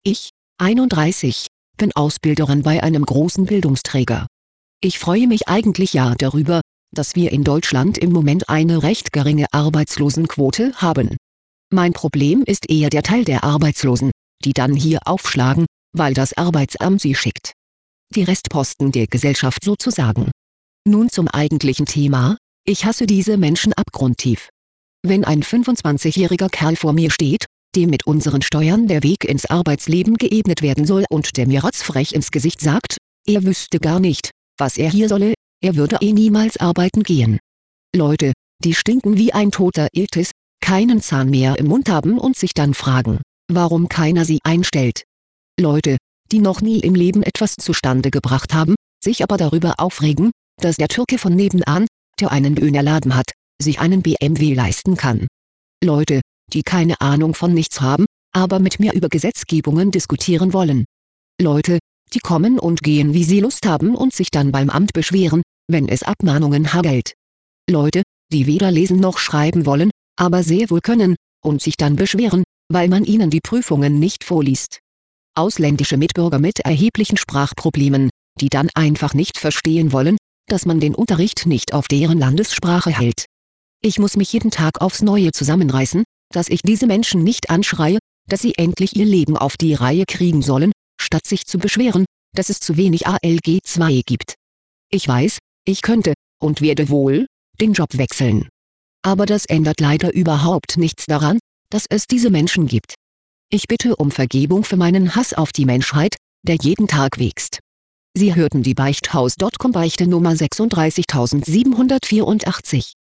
Ich, 31, bin Ausbilderin bei einem großen Bildungsträger. Ich freue mich eigentlich ja darüber, dass wir in Deutschland im Moment eine recht geringe Arbeitslosenquote haben. Mein Problem ist eher der Teil der Arbeitslosen, die dann hier aufschlagen, weil das Arbeitsamt sie schickt. Die Restposten der Gesellschaft sozusagen. Nun zum eigentlichen Thema: Ich hasse diese Menschen abgrundtief. Wenn ein 25-jähriger Kerl vor mir steht, dem mit unseren Steuern der Weg ins Arbeitsleben geebnet werden soll und der mir rotzfrech ins Gesicht sagt, er wüsste gar nicht, was er hier solle, er würde niemals arbeiten gehen. Leute, die stinken wie ein toter Iltis, keinen Zahn mehr im Mund haben und sich dann fragen, warum keiner sie einstellt. Leute, die noch nie im Leben etwas zustande gebracht haben, sich aber darüber aufregen, dass der Türke von nebenan, der einen Dönerladen hat, sich einen BMW leisten kann. Leute, die keine Ahnung von nichts haben, aber mit mir über Gesetzgebungen diskutieren wollen. Leute, die kommen und gehen wie sie Lust haben und sich dann beim Amt beschweren, wenn es Abmahnungen hagelt. Leute, die weder lesen noch schreiben wollen, aber sehr wohl können, und sich dann beschweren, weil man ihnen die Prüfungen nicht vorliest. Ausländische Mitbürger mit erheblichen Sprachproblemen, die dann einfach nicht verstehen wollen, dass man den Unterricht nicht auf deren Landessprache hält. Ich muss mich jeden Tag aufs Neue zusammenreißen, dass ich diese Menschen nicht anschreie, dass sie endlich ihr Leben auf die Reihe kriegen sollen, statt sich zu beschweren, dass es zu wenig ALG II gibt. Ich weiß, ich könnte, und werde wohl, den Job wechseln. Aber das ändert leider überhaupt nichts daran, dass es diese Menschen gibt. Ich bitte um Vergebung für meinen Hass auf die Menschheit, der jeden Tag wächst. Sie hörten die Beichthaus.com Beichte Nummer 36784.